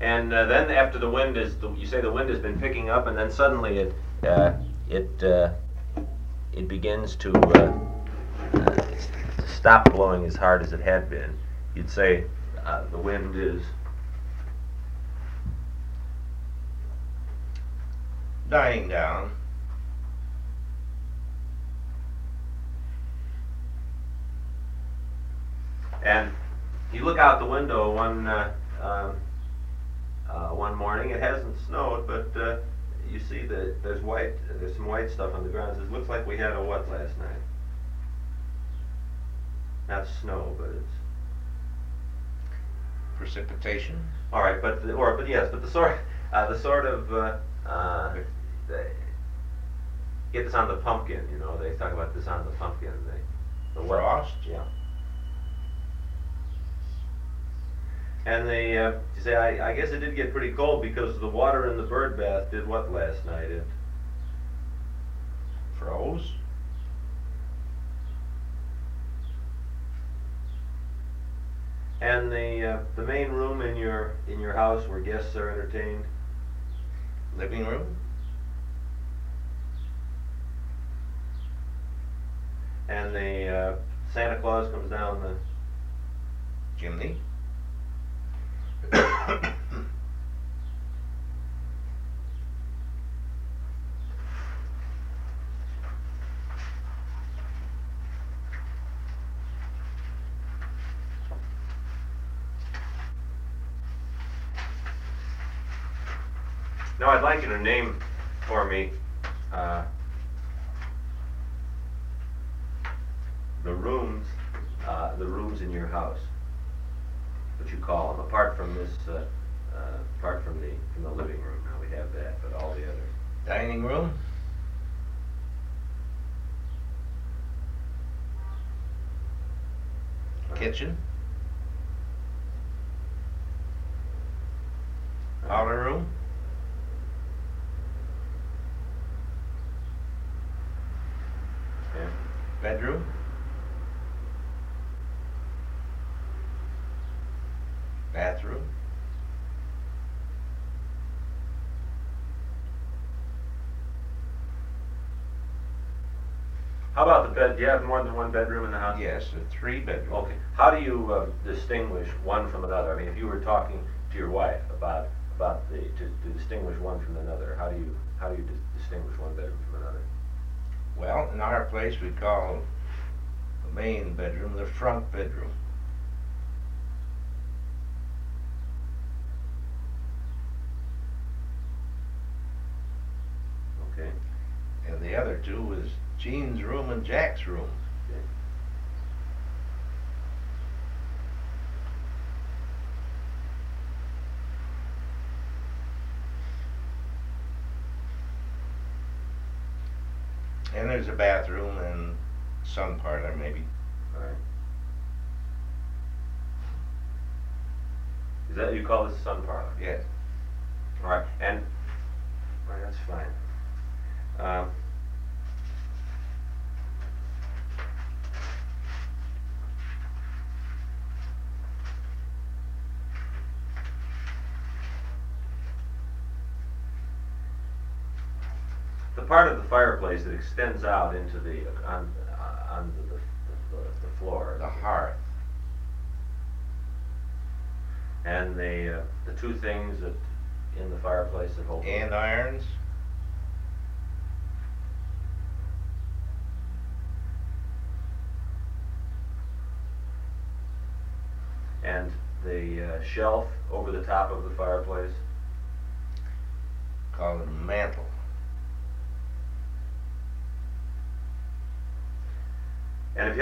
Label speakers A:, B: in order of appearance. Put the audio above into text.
A: then after the wind you say the wind has been picking up, and then suddenly it begins to stop blowing as hard as it had been. You'd say the wind is
B: dying down.
A: And you look out the window one morning. It hasn't snowed, but you see that there's some white stuff on the ground. It looks like we had a what last night? Not snow, but it's
B: precipitation.
A: all right. But yes, but the sort of get this on the pumpkin. You know, they talk about this on the pumpkin. The
B: frost.
A: Yeah. And you say, I guess it did get pretty cold because the water in the bird bath did what last night? It
B: froze.
A: And the main room in your house where guests are entertained?
B: Living room.
A: And the Santa Claus comes down the
B: chimney.
A: Now I'd like you to name for me the rooms in your house. What you call them, apart from this, apart from the living room. Now we have that, but all the others.
B: Dining room. Kitchen. Powder room.
A: Okay.
B: Bedroom. Bathroom.
A: How about the bed? Do you have more than one bedroom in the house?
B: Yes, a 3-bedroom.
A: Okay. How do you distinguish one from another? I mean, if you were talking to your wife about to distinguish one from another, how do you distinguish one bedroom from another?
B: Well, in our place we call the main bedroom the front bedroom.
A: Okay.
B: And the other two was Jean's room and Jack's room.
A: Okay.
B: And there's a bathroom and sun parlor, maybe.
A: All right. Is that what you call this, sun parlor?
B: Yes.
A: All right. And all right, that's fine. The part of the fireplace that extends out into on the floor.
B: The hearth.
A: And the two things that in the fireplace that hold.
B: Andirons.
A: And the shelf over the top of the fireplace.
B: Called a mantle.